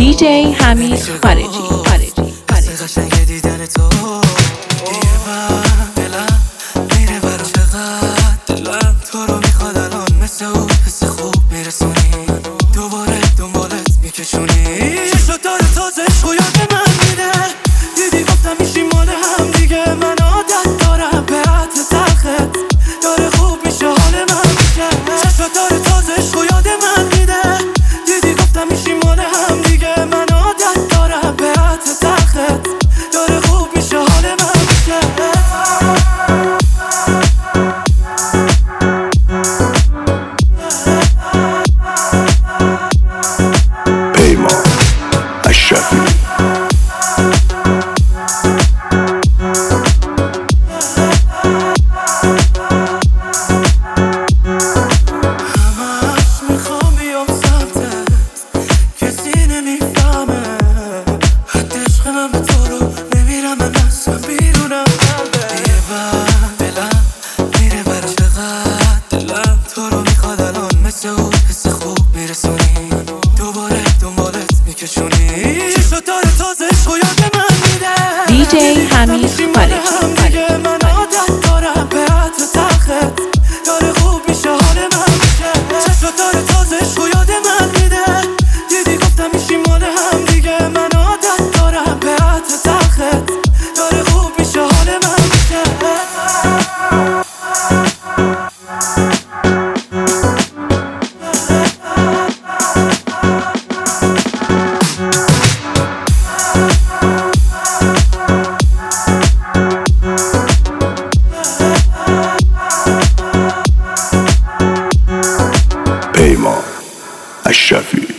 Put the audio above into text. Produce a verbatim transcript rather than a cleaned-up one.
دی جی حمید خارجی خارجی قشنگ دیدن تو یه وقت دلم میره برا چقدر دلم تو رو میخواد الان مثل اون حس خوب میرسونی دوباره دنبالت میکشونی چشات داره تازه عشقو یاد من میده دیدی گفتم میشیم مال هم دیگه من عادت دارم به عطر تلخت داره خوب میشه حال من میشه چشات داره تازه عشقو یاد من میده دیدی گفتم میشیم مال هم دیگه من عادت دارم به عطر تلخت داره خوب میشه حال من میشه پیمان اشرفی دی جی حمید خارجی من عادت دارم به عطر تلخت داره خوب میشه حال من میشه چشمات داره تازه عشقو یاد من میده دیدی گفتم میشیم مال هم دیگه من عادت دارم به عطر تلخت داره خوب میشه حال من میشه پیمان اشرفی